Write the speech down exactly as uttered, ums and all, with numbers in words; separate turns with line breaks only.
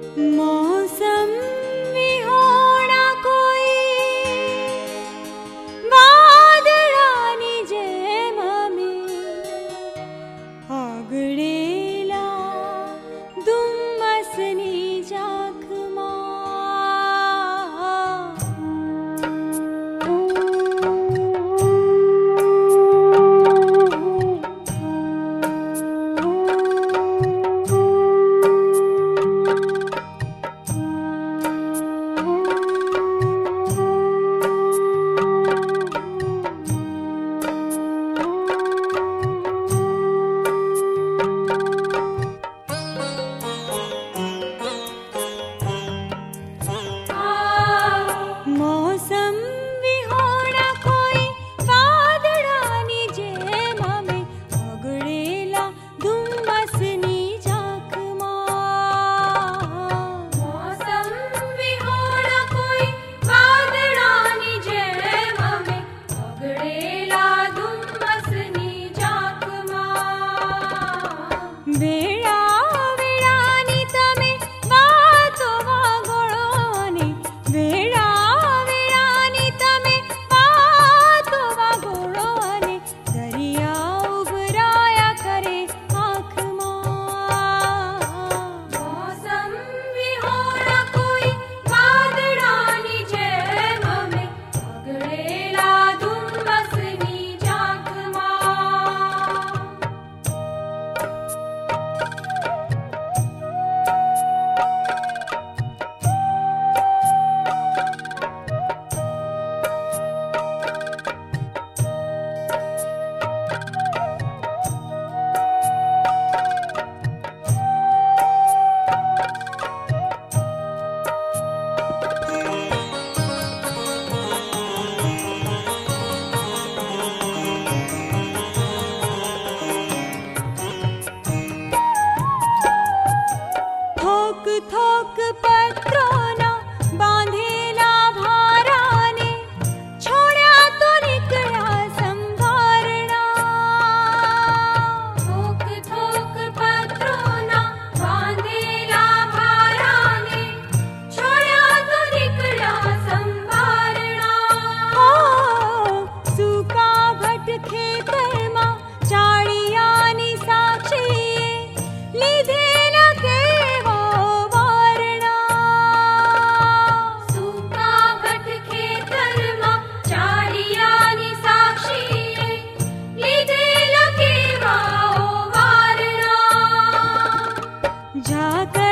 मौसम विहोणा कोई वादळानी जेम में आगळेला दुम्मसनी जाखमा मौसम विहोणा कोई वादळानी जेम में आगळेला दुम्मसनी जाखमा मौसम विहोणा कोई वादळानी जेम में आगळेला दुम्मसनी जाखमा वेळा वेळानी तमे वातो वागोळोने वेळा वेळानी तमे वातो वागोळोने दरिया उभराया करे आँखमा मौसम विहोणा कोई वादळानी जेम में आगळेला दुम्मसनी जाखमा थोक थोक पत्रोना बांधेला भाराने छोड्या तो निकळा संभारणा थोक थोक पत्रोना बांधेला भाराने छोड्या तो निकळा संभारणा हो सुका भट खेतरमा चाळियानी साक्षीए લીધેલા કેવો વારણા સુકા ભટ ખેતરમાં ચાળિયાની સાક્ષીએ લીધેલા કેવા વારણા ઝાકર